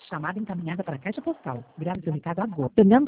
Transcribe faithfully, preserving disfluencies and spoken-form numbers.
Chamada encaminhada para a caixa postal. Grave seu recado agora. Pegando